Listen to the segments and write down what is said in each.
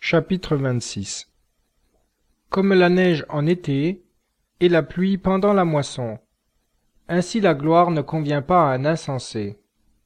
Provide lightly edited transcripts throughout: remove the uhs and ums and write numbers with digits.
Chapitre 26. Comme la neige en été et la pluie pendant la moisson, ainsi la gloire ne convient pas à un insensé.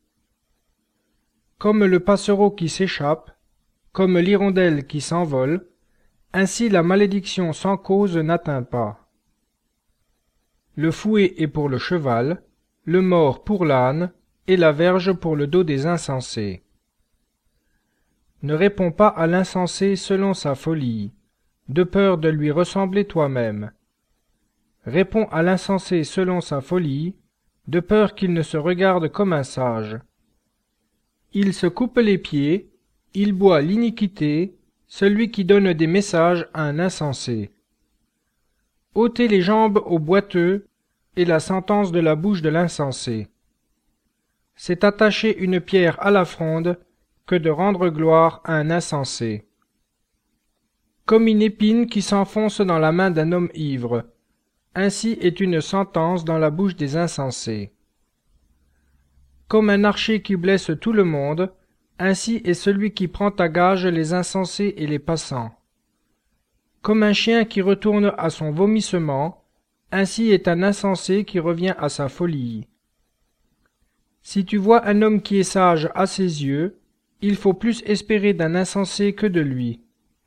Comme le passereau qui s'échappe, comme l'hirondelle qui s'envole, ainsi la malédiction sans cause n'atteint pas. Le fouet est pour le cheval, le mors pour l'âne, et la verge pour le dos des insensés. Ne réponds pas à l'insensé selon sa folie, de peur de lui ressembler toi-même. Réponds à l'insensé selon sa folie, de peur qu'il ne se regarde comme un sage. Il se coupe les pieds, il boit l'iniquité, celui qui donne des messages à un insensé. Ôtez les jambes au boiteux, et la sentence de la bouche de l'insensé. C'est attacher une pierre à la fronde que de rendre gloire à un insensé. Comme une épine qui s'enfonce dans la main d'un homme ivre, ainsi est une sentence dans la bouche des insensés. Comme un archer qui blesse tout le monde, ainsi est celui qui prend à gage les insensés et les passants. Comme un chien qui retourne à son vomissement, ainsi est un insensé qui revient à sa folie. Si tu vois un homme qui est sage à ses yeux, il faut plus espérer d'un insensé que de lui.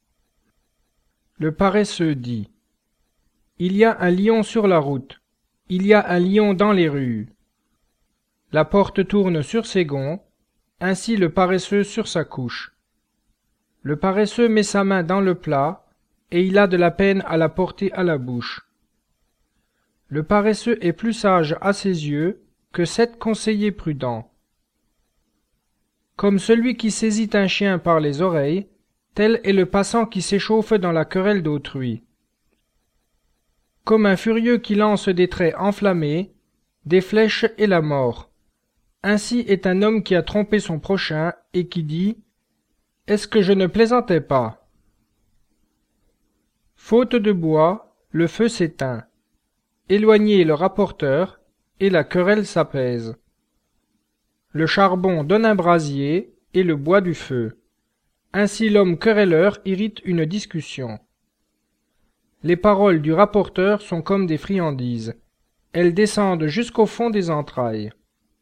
Le paresseux dit : il y a un lion sur la route, il y a un lion dans les rues. La porte tourne sur ses gonds, ainsi le paresseux sur sa couche. Le paresseux met sa main dans le plat, et il a de la peine à la porter à la bouche. Le paresseux est plus sage à ses yeux que 7 conseillers prudents. Comme celui qui saisit un chien par les oreilles, tel est le passant qui s'échauffe dans la querelle d'autrui. Comme un furieux qui lance des traits enflammés, des flèches et la mort. Ainsi est un homme qui a trompé son prochain et qui dit : est-ce que je ne plaisantais pas ? Faute de bois, le feu s'éteint. Éloignez le rapporteur, et la querelle s'apaise. Le charbon donne un brasier, et le bois du feu. Ainsi l'homme querelleur irrite une discussion. Les paroles du rapporteur sont comme des friandises. Elles descendent jusqu'au fond des entrailles.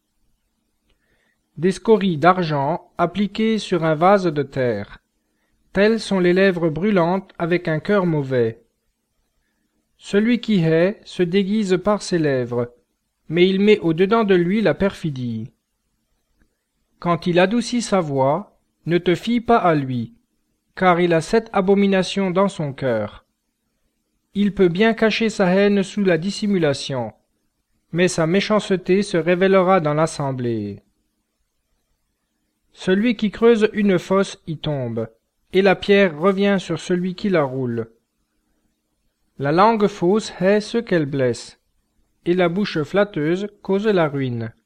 Des scories d'argent appliquées sur un vase de terre. Telles sont les lèvres brûlantes avec un cœur mauvais. Celui qui hait se déguise par ses lèvres, mais il met au-dedans de lui la perfidie. Quand il adoucit sa voix, ne te fie pas à lui, car il a 7 abominations dans son cœur. Il peut bien cacher sa haine sous la dissimulation, mais sa méchanceté se révélera dans l'assemblée. Celui qui creuse une fosse y tombe, et la pierre revient sur celui qui la roule. La langue fausse hait ceux qu'elle blesse, et la bouche flatteuse cause la ruine.